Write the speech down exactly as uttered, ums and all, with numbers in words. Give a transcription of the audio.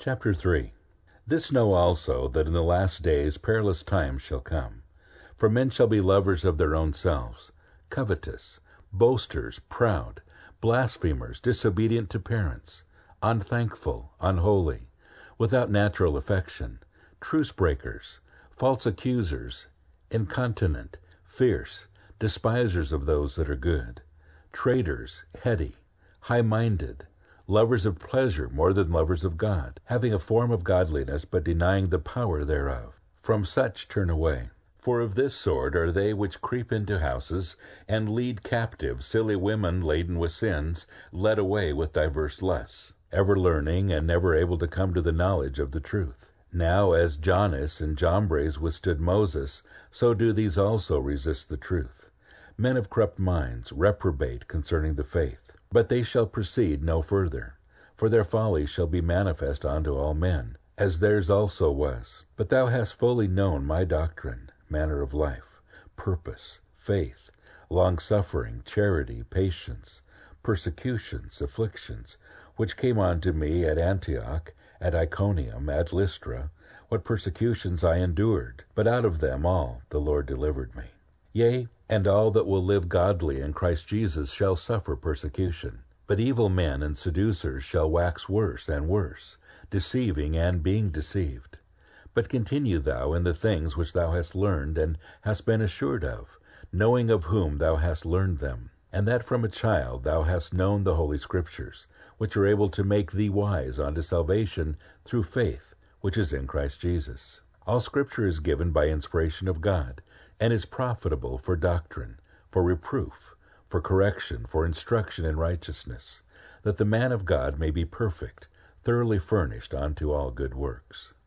Chapter three. This know also, that in the last days perilous times shall come. For men shall be lovers of their own selves, covetous, boasters, proud, blasphemers, disobedient to parents, unthankful, unholy, without natural affection, truce breakers, false accusers, incontinent, fierce, despisers of those that are good, traitors, heady, high-minded, lovers of pleasure more than lovers of God, having a form of godliness, but denying the power thereof. From such turn away. For of this sort are they which creep into houses, and lead captive silly women laden with sins, led away with diverse lusts, ever learning, and never able to come to the knowledge of the truth. Now as Jannes and Jambres withstood Moses, so do these also resist the truth. Men of corrupt minds, reprobate concerning the faith. But they shall proceed no further, for their folly shall be manifest unto all men, as theirs also was. But thou hast fully known my doctrine, manner of life, purpose, faith, long-suffering, charity, patience, persecutions, afflictions, which came unto me at Antioch, at Iconium, at Lystra, what persecutions I endured, but out of them all the Lord delivered me. Yea, and all that will live godly in Christ Jesus shall suffer persecution. But evil men and seducers shall wax worse and worse, deceiving and being deceived. But continue thou in the things which thou hast learned and hast been assured of, knowing of whom thou hast learned them, and that from a child thou hast known the Holy Scriptures, which are able to make thee wise unto salvation through faith, which is in Christ Jesus. All Scripture is given by inspiration of God, and is profitable for doctrine, for reproof, for correction, for instruction in righteousness, that the man of God may be perfect, thoroughly furnished unto all good works.